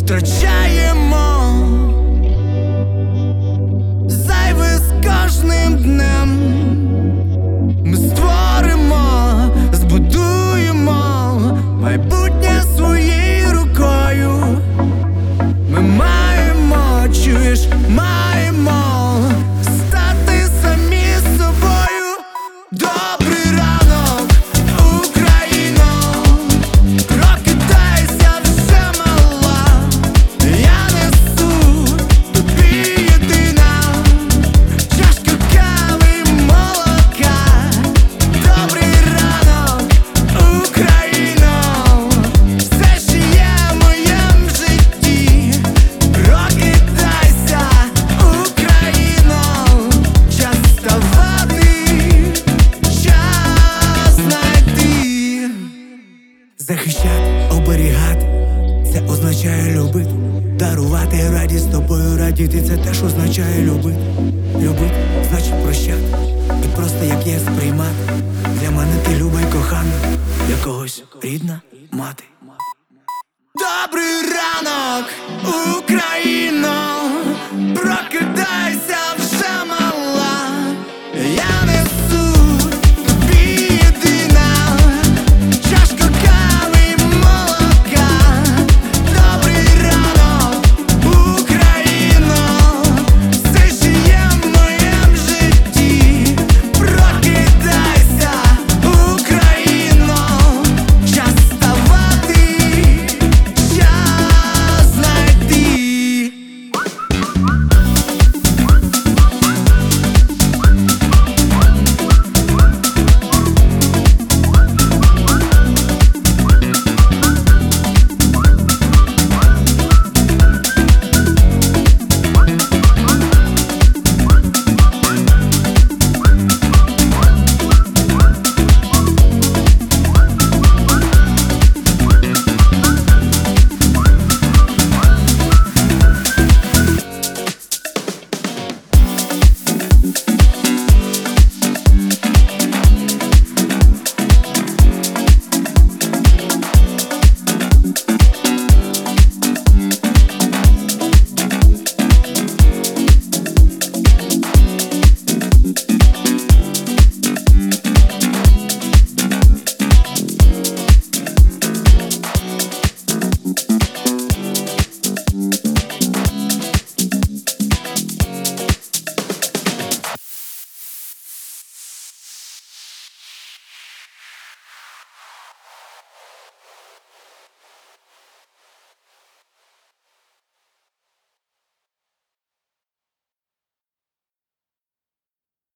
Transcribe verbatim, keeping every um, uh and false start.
втрачаємо зайве з кожним днем. Ми створимо, збудуємо майбутнє своєю рукою. Ми маємо, чуєш, маємо стати самі собою. Добрий ранок, Україно, прокидайся вже мала. Я несу тобі єдина чашка кави й молока. Добрий ранок, Україно, все, що є в моєму житті. Прокидайся, Україно, час вставати, час знайти. Захищати, оберігати, це означає любити. Дарувати радість, з тобою радіти, це теж означає любити. Любити, значить прощати, і просто як є сприймати. Для мене ти люба й кохана, для когось рідна мати. Добрий ранок!